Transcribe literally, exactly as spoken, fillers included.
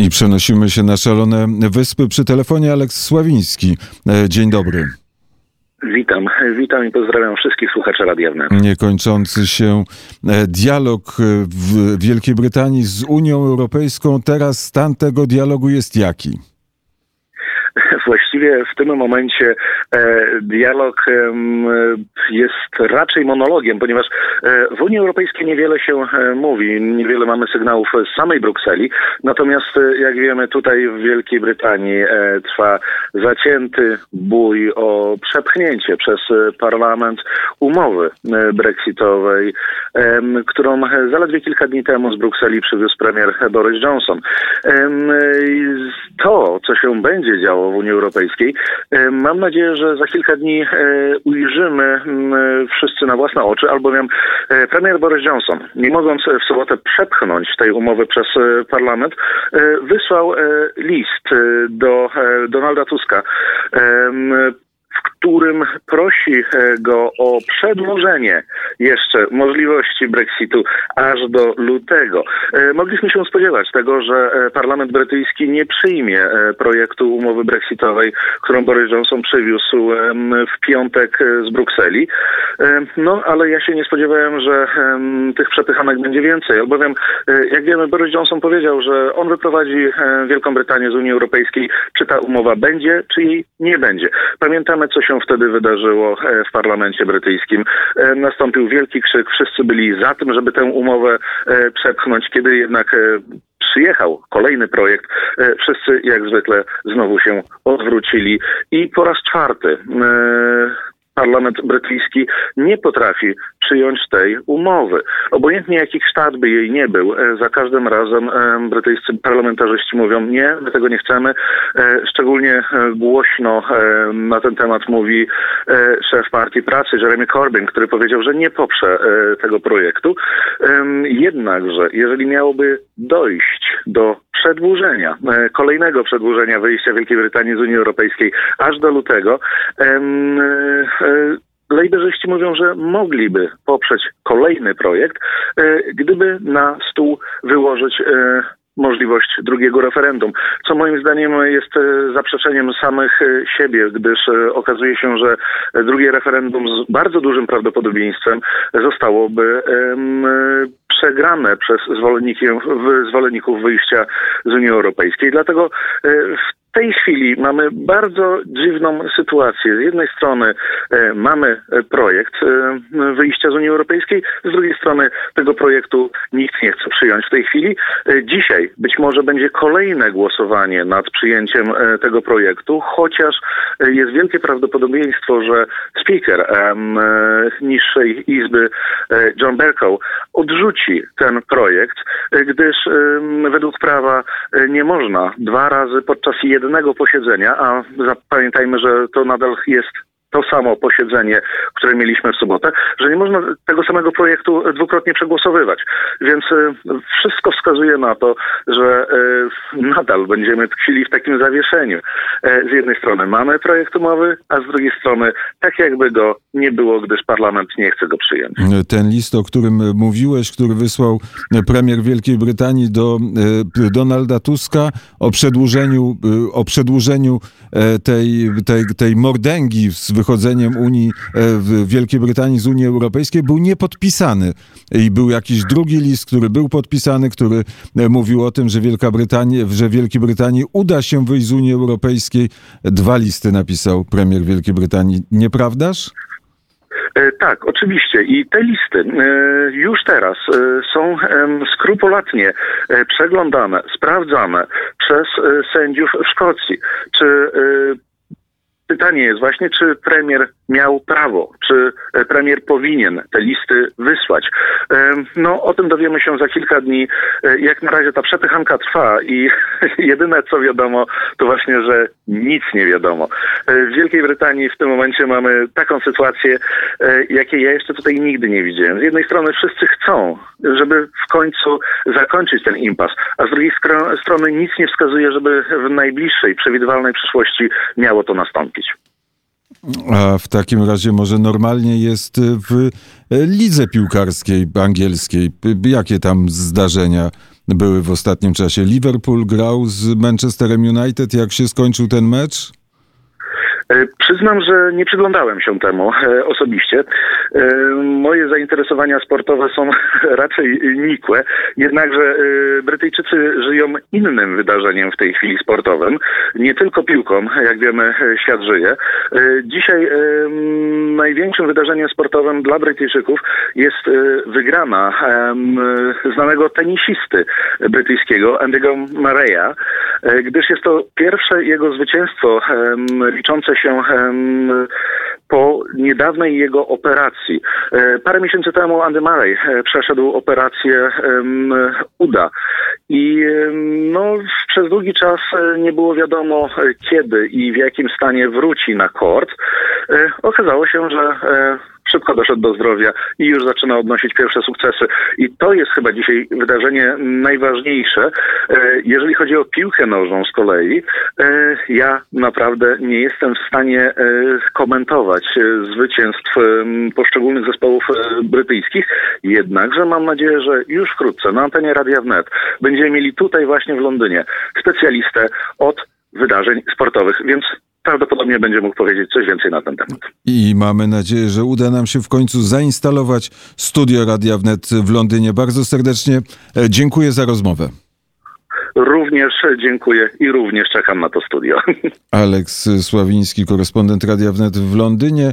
I przenosimy się na szalone wyspy. Przy telefonie Aleks Sławiński. Dzień dobry. Witam, witam i pozdrawiam wszystkich słuchaczy Radia Wnet. Niekończący się dialog w Wielkiej Brytanii z Unią Europejską. Teraz stan tego dialogu jest jaki? Właściwie w tym momencie e, dialog e, jest raczej monologiem, ponieważ e, w Unii Europejskiej niewiele się e, mówi, niewiele mamy sygnałów z samej Brukseli, natomiast e, jak wiemy tutaj w Wielkiej Brytanii e, trwa zacięty bój o przepchnięcie przez parlament umowy e, brexitowej, e, którą zaledwie kilka dni temu z Brukseli przywiózł premier Boris Johnson. E, to, co się będzie działo w Unii Europejskiej. Mam nadzieję, że za kilka dni ujrzymy wszyscy na własne oczy, albowiem premier Boris Johnson, nie mogąc w sobotę przepchnąć tej umowy przez parlament, wysłał list do Donalda Tuska, w którym prosi go o przedłużenie jeszcze możliwości Brexitu aż do lutego. Mogliśmy się spodziewać tego, że parlament brytyjski nie przyjmie projektu umowy brexitowej, którą Boris Johnson przywiózł w piątek z Brukseli. No, ale ja się nie spodziewałem, że tych przepychanek będzie więcej, albowiem, jak wiemy, Boris Johnson powiedział, że on wyprowadzi Wielką Brytanię z Unii Europejskiej, czy ta umowa będzie, czy jej nie będzie. Pamiętamy, co się wtedy wydarzyło w parlamencie brytyjskim. Nastąpił wielki krzyk, wszyscy byli za tym, żeby tę umowę przepchnąć, kiedy jednak przyjechał kolejny projekt, wszyscy jak zwykle znowu się odwrócili i po raz czwarty parlament brytyjski nie potrafi przyjąć tej umowy. Obojętnie jaki kształt by jej nie był, za każdym razem brytyjscy parlamentarzyści mówią nie, my tego nie chcemy. Szczególnie głośno na ten temat mówi szef Partii Pracy Jeremy Corbyn, który powiedział, że nie poprze tego projektu. Jednakże, jeżeli miałoby dojść do przedłużenia, kolejnego przedłużenia wyjścia Wielkiej Brytanii z Unii Europejskiej aż do lutego, lejberzyści mówią, że mogliby poprzeć kolejny projekt, gdyby na stół wyłożyć możliwość drugiego referendum, co moim zdaniem jest zaprzeczeniem samych siebie, gdyż okazuje się, że drugie referendum z bardzo dużym prawdopodobieństwem zostałoby przegrane przez zwolenników wyjścia z Unii Europejskiej. Dlatego w tej chwili mamy bardzo dziwną sytuację. Z jednej strony e, mamy projekt e, wyjścia z Unii Europejskiej, z drugiej strony tego projektu nikt nie chce przyjąć w tej chwili. E, dzisiaj być może będzie kolejne głosowanie nad przyjęciem e, tego projektu, chociaż e, jest wielkie prawdopodobieństwo, że speaker e, niższej izby e, John Bercow odrzuci ten projekt, e, gdyż e, według prawa e, nie można dwa razy podczas jednego jednego posiedzenia, a pamiętajmy, że to nadal jest to samo posiedzenie, które mieliśmy w sobotę, że nie można tego samego projektu dwukrotnie przegłosowywać. Więc wszystko wskazuje na to, że nadal będziemy tkwili w takim zawieszeniu. Z jednej strony mamy projekt umowy, a z drugiej strony tak jakby go nie było, gdyż parlament nie chce go przyjąć. Ten list, o którym mówiłeś, który wysłał premier Wielkiej Brytanii do Donalda Tuska o przedłużeniu, o przedłużeniu tej, tej, tej mordęgi z wychodzeniem Unii, w Wielkiej Brytanii z Unii Europejskiej, był niepodpisany. I był jakiś drugi list, który był podpisany, który mówił o tym, że Wielka Brytania, że Wielkiej Brytanii uda się wyjść z Unii Europejskiej. Dwa listy napisał premier Wielkiej Brytanii. Nieprawdaż? Tak, oczywiście. I te listy już teraz są skrupulatnie przeglądane, sprawdzane przez sędziów w Szkocji. Czy pytanie jest właśnie, czy premier miał prawo, czy premier powinien te listy wysłać. No, o tym dowiemy się za kilka dni. Jak na razie ta przepychanka trwa i jedyne co wiadomo, to właśnie, że nic nie wiadomo. W Wielkiej Brytanii w tym momencie mamy taką sytuację, jakiej ja jeszcze tutaj nigdy nie widziałem. Z jednej strony wszyscy chcą, żeby w końcu zakończyć ten impas, a z drugiej strony nic nie wskazuje, żeby w najbliższej, przewidywalnej przyszłości miało to nastąpić. A w takim razie może normalnie jest w lidze piłkarskiej angielskiej. Jakie tam zdarzenia były w ostatnim czasie. Liverpool grał z Manchesterem United. Jak się skończył ten mecz? Przyznam, że nie przyglądałem się temu e, osobiście. E, moje zainteresowania sportowe są raczej nikłe, jednakże e, Brytyjczycy żyją innym wydarzeniem w tej chwili sportowym, nie tylko piłką, jak wiemy, świat żyje. E, dzisiaj e, największym wydarzeniem sportowym dla Brytyjczyków jest e, wygrana e, znanego tenisisty brytyjskiego, Andy'ego Murray'a, e, gdyż jest to pierwsze jego zwycięstwo e, liczące się po niedawnej jego operacji. Parę miesięcy temu Andy Murray przeszedł operację uda i no, przez długi czas nie było wiadomo, kiedy i w jakim stanie wróci na kort. Okazało się, że szybko doszedł do zdrowia i już zaczyna odnosić pierwsze sukcesy. I to jest chyba dzisiaj wydarzenie najważniejsze. Jeżeli chodzi o piłkę nożną z kolei, ja naprawdę nie jestem w stanie komentować zwycięstw poszczególnych zespołów brytyjskich, jednakże mam nadzieję, że już wkrótce na antenie Radia Wnet będziemy mieli tutaj właśnie w Londynie specjalistę od wydarzeń sportowych, więc prawdopodobnie będzie mógł powiedzieć coś więcej na ten temat. I mamy nadzieję, że uda nam się w końcu zainstalować studio Radia Wnet w Londynie. Bardzo serdecznie dziękuję za rozmowę. Również dziękuję i również czekam na to studio. Aleks Sławiński, korespondent Radia Wnet w Londynie.